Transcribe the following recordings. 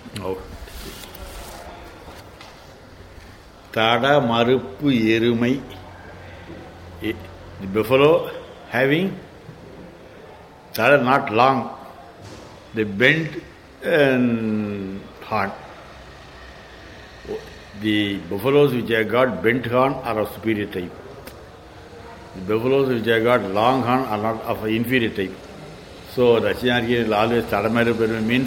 Oh. Tada Marupu Yerumai. The buffalo having tada not long, the bent horn. The buffaloes which have got bent horn are of superior type. The buffaloes which have got long horn are not of inferior type. So Dakshinayanagiris will always tada Marupu means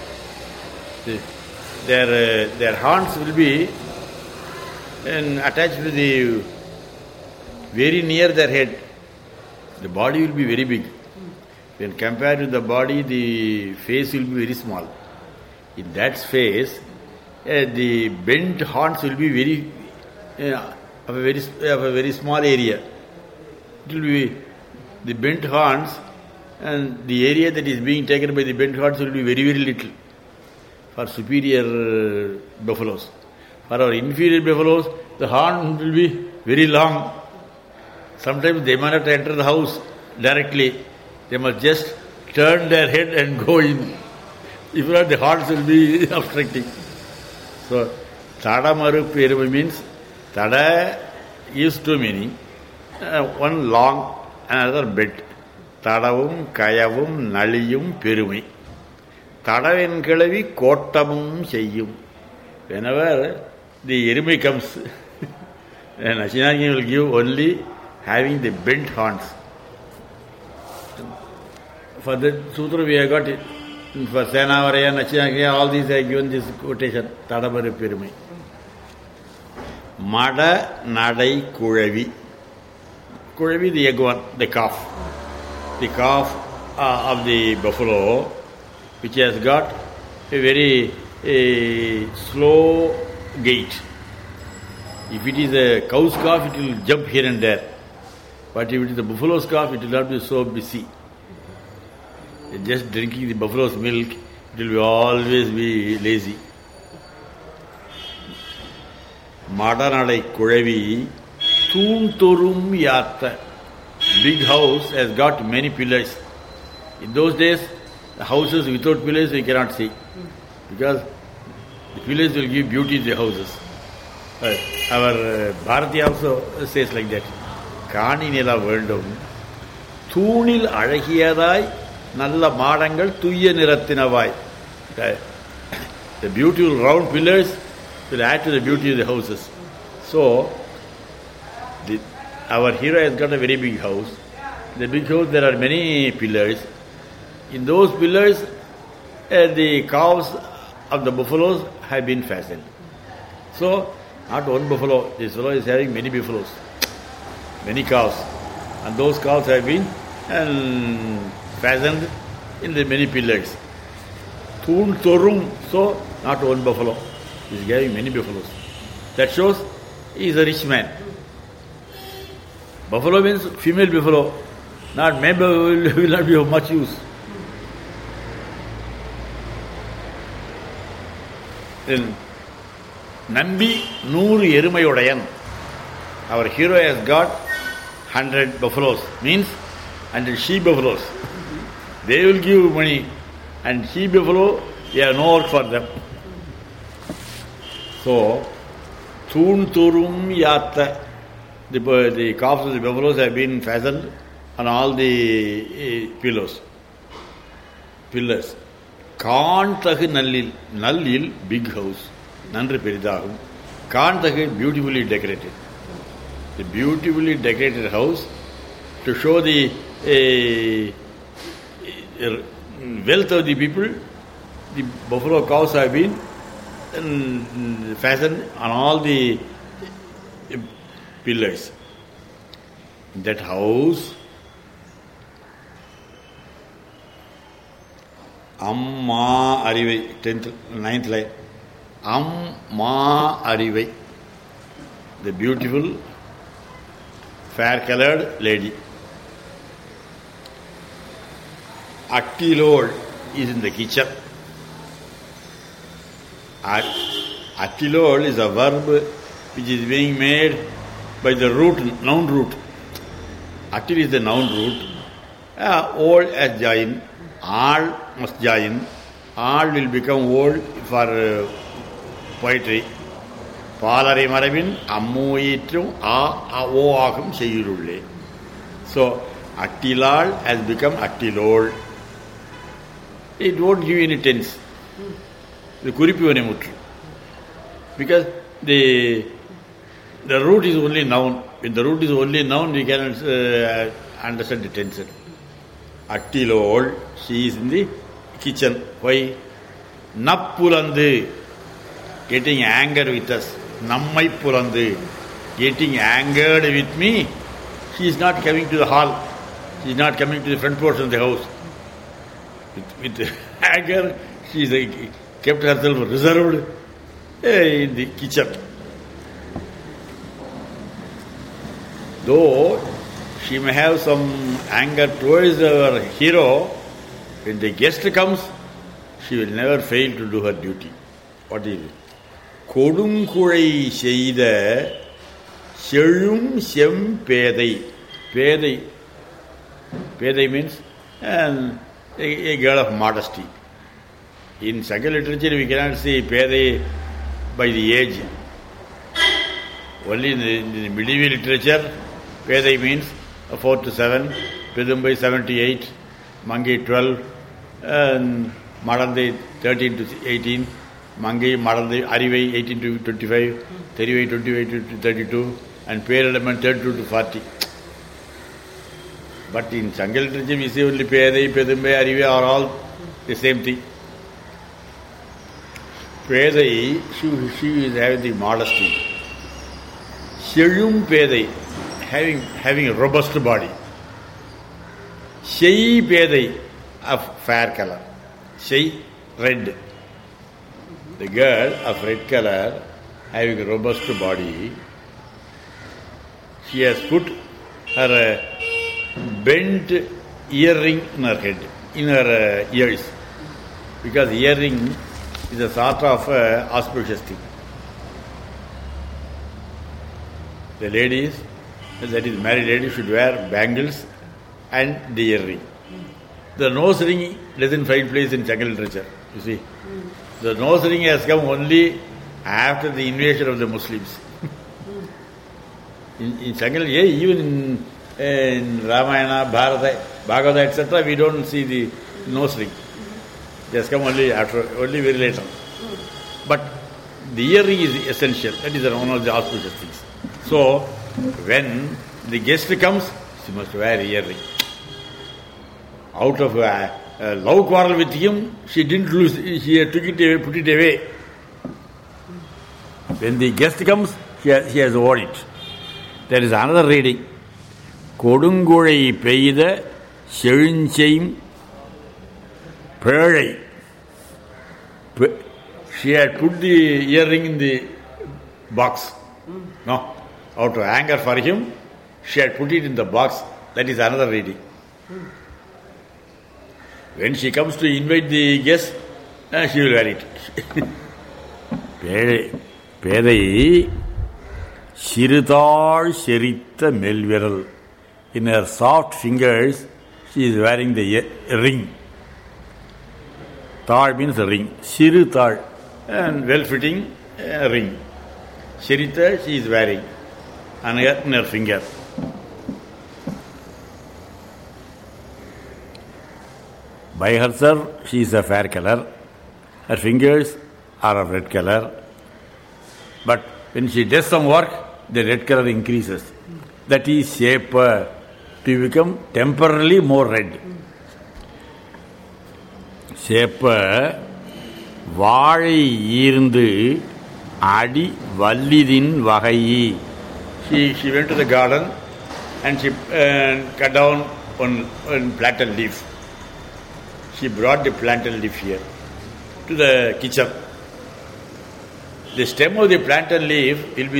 their horns will be attached to the very near their head. The body will be very big. When compared with the body, the face will be very small. In that face, the bent horns will be of a very small area. It will be the bent horns, and the area that is being taken by the bent horns will be very, very little for superior buffaloes. For our inferior buffaloes, the horn will be very long. Sometimes they may not enter the house directly. They must just turn their head and go in. If not, the horns will be obstructing. So, tada marupu yerumai means tada is two meaning. One long, another bent. Tadavum, kayavum, naliyum, perumai. Tadavin kelavi kottamum seyyum. Whenever the yerumai comes, and Dakshinayanagiris will give only having the bent horns. For the sutra we have got it. For Senavaraya, Dakshinayanagiris, all these I have given this quotation. Tada Marupu Yerumai. Mada Nadai Kulavi. Kulavi, the egg one, the calf. The calf of the buffalo, which has got a very slow gait. If it is a cow's calf, it will jump here and there. But if it is a buffalo's calf, it will not be so busy. Just drinking the buffalo's milk, it will always be lazy. Madanadai Kulavi, Toontorum Yatta. Big house has got many pillars. In those days, the houses without pillars we cannot see. Because the pillars will give beauty to the houses. Our Bharati also says like that. Kani nila vendum. Thunil azhagiyadai nalla maadangal thuyya nirathinavai. The beautiful round pillars will add to the beauty of the houses. So, our hero has got a very big house. In the big house there are many pillars. In those pillars, the calves of the buffaloes have been fastened. So, not one buffalo. This fellow is having many buffaloes, many cows. And those cows have been fastened in the many pillars. Thun Torum, so not one buffalo. He is having many buffaloes. That shows he is a rich man. Buffalo means female buffalo. Not male will not be of much use. Then Nambi Noor Yerumayodayan. Our hero has got 100 buffaloes. Means 100 she buffaloes. They will give money. And she buffalo, we have no work for them. So, Thun Turum Yatta. The calves of the buffaloes have been fastened on all the pillars. Kaantahu Nallil. Nallil, big house. Nandru Peridagum. Kaantahu, beautifully decorated. The beautifully decorated house to show the wealth of the people. The buffalo cows have been fastened on all the pillars. That house, Amma Arivai, 9th line. Amma Arivai, the beautiful, fair-colored lady. Attilod is in the kitchen. Attilod is a verb which is being made by the root, noun root. Attil is the noun root. Old as join, all must join. all will become old for poetry. பாலரை மரபின் அம்மூயிற்றும் ஓ ஆகும் செய்யுள்ளே. So, Attilal has become Attilol. It won't give any tense. The Kuripione Mutru. Because the root is only noun. When the root is only noun, we cannot understand the tense. Attilol, she is in the kitchen. Why? Nappulandu, getting anger with us. Nammai Pulandu, getting angered with me. She is not coming to the hall. She is not coming to the front portion of the house. With anger, she is kept herself reserved in the kitchen. Though she may have some anger towards our hero, when the guest comes, she will never fail to do her duty. What is it? Kodunkulai Seida Selum Sem Pedai. Pedai means a girl of modesty. In Sanskrit literature, we cannot say Pedai by the age. Only in the medieval literature, Pedai means 4 to 7, Pedumbai 7 to 8, Mangi 12, and Madande 13 to 18, Mangi, Madande, Arivai 18 to 25, Therivai 28 to 32, and Peradamman 32 to 40. But in Sanskrit literature, we say only Pedai, Pedumbai, Arivai are all the same thing. Pedai, she is having the modesty. Selum Pedai, having a robust body. Shei Pedai, of fair color. Shei, red. The girl of red color, having a robust body, she has put her bent earring in her head, in her ears. Because earring is a sort of auspicious thing. The ladies, that is married ladies, should wear bangles and the earring. The nose ring doesn't find place in Sanskrit literature, you see. The nose ring has come only after the invasion of the Muslims. in Sanskrit, even in Ramayana, Bharata, Bhagavata, etc., we don't see the nose ring. It has come only very later. But the earring is essential. That is one of the auspicious things. So, when the guest comes, she must wear earring. Out of a love quarrel with him, she didn't lose. She took it away, put it away. When the guest comes, she has worn it. There is another reading. Kodungulai peida seluncheim Pedai. She had put the earring in the box. No. Out of anger for him, she had put it in the box. That is another reading. When she comes to invite the guest, she will wear it. Pedai Sirithal Sherita Melviral. In her soft fingers, she is wearing the ring. Thal means ring. Sirithal, and well-fitting ring. Sherita, she is wearing. And in her finger. By herself, she is a fair color. Her fingers are of red color. But when she does some work, the red color increases. That is shape to become temporarily more red. Shape வாழை ஈர்ந்து அடி வல்லிதின் வகையி. She went to the garden and she cut down one plantain leaf. She brought the plantain leaf here to the kitchen. The stem of the plantain leaf will be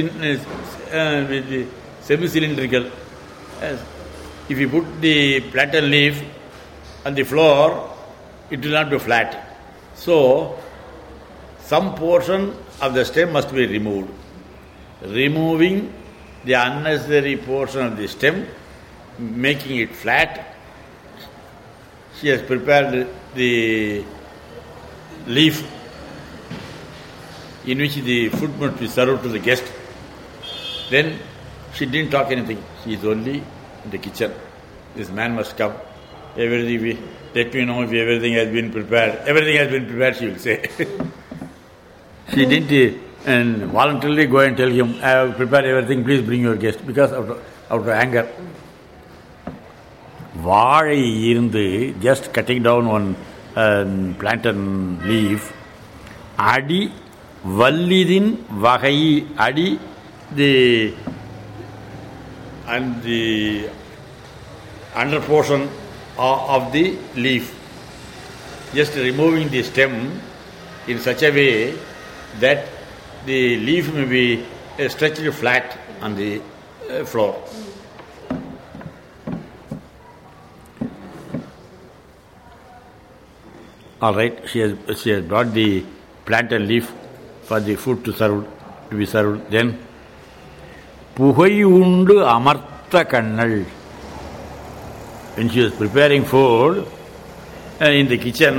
semi-cylindrical. If you put the plantain leaf on the floor, it will not be flat. So, some portion of the stem must be removed. Removing the unnecessary portion of the stem, making it flat, she has prepared the leaf in which the food must be served to the guest. Then she didn't talk anything. She is only in the kitchen. This man must come. Everything, let me know if everything has been prepared. Everything has been prepared, she will say. She didn't voluntarily go and tell him, I have prepared everything, please bring your guest, because out of anger. வாழை இருந்து just cutting down one plantain leaf, அடி வல்லிதின் வகை, அடி the under portion of the leaf, just removing the stem in such a way that the leaf may be stretched flat on the floor. All right, she has brought the plantain leaf for the food to be served. Then புகை உண்டு அமர்த்த கண்ணல். When she was preparing food in the kitchen,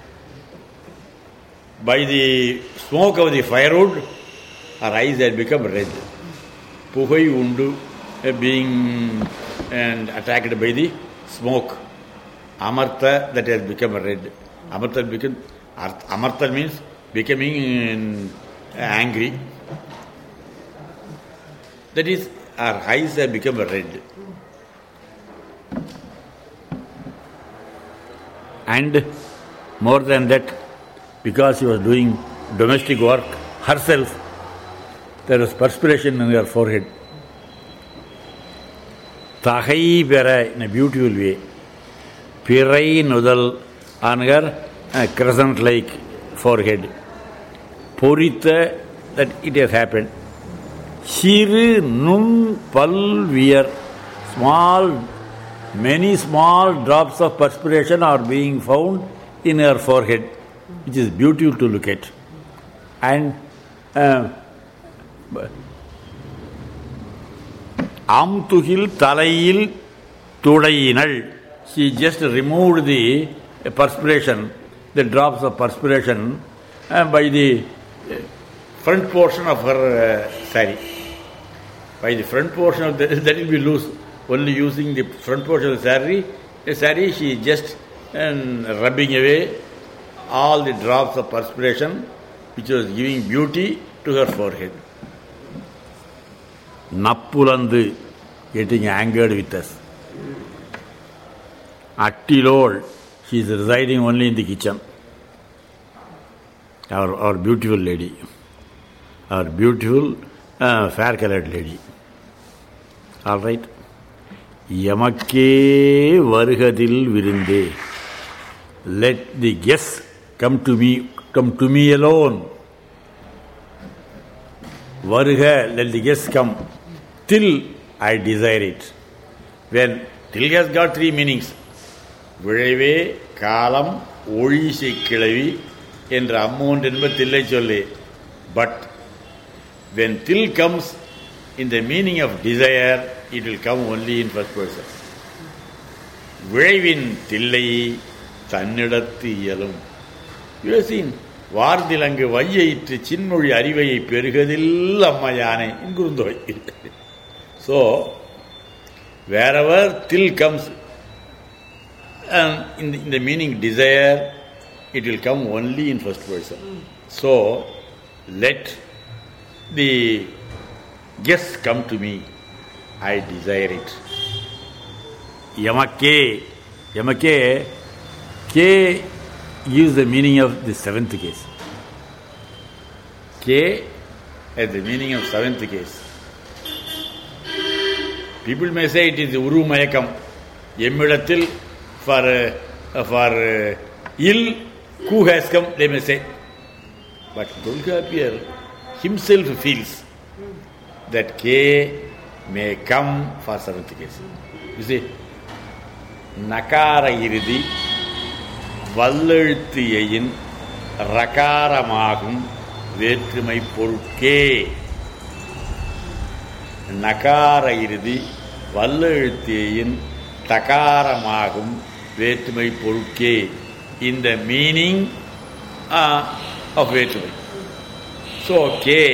by the smoke of the firewood, her eyes had become red. Pugai undu, being attacked by the smoke. Amartha, that has become red. Amartha means becoming angry. That is, our eyes have become red. And more than that, because she was doing domestic work herself, there was perspiration in her forehead. Thahai pera, in a beautiful way. Pirai nudal on her crescent-like forehead. Poritha, that it has happened. Shiru nun palvir, many small drops of perspiration are being found in her forehead, which is beautiful to look at. And Amtuhil Talayil Tudayinal, she just removed the perspiration, the drops of perspiration by the front portion of her sari. By the front portion of that will be loose. Only using the front portion of the sari, she just rubbing away all the drops of perspiration which was giving beauty to her forehead. Nappulandu, getting angered with us. Attilol, she is residing only in the kitchen. Our beautiful lady. Our beautiful fair-colored lady. All right. Yamakke vargadil virinde. Let the guests come to me alone. Varga, let the guests come till I desire it. When till has got three meanings. விழைவே காலம் ஒழிசை கிளவி என்ற அம்மோன் என்ப தில்லை சொல்லு. But when till comes in the meaning of desire, it will come only in first person. விழைவின் Thillai தன்னிடத்து இயலும். You have seen, வார்திலங்கு வையிற்று சின்மொழி அறிவையை பெருகதில் அம்மையானை in Kurunthogai. So, wherever till comes in the meaning desire, it will come only in first person. So, let the guests come to me. I desire it. Yamakke, K gives the meaning of the seventh case. K has the meaning of seventh case. People may say it is Uru Mayakam. Yemidatil for ill, who has come, they may say. But Dulgapir himself feels that K may come for seventh case. You see, Nakara iridi வல்லெழுத்தியின் ரகாரமாகும் வேற்றுமை பொருட்கே. நகார இறுதி வல்லெழுத்தியின் தகாரமாகும் வேற்றுமை பொருட்கே. In the meaning of weight. So K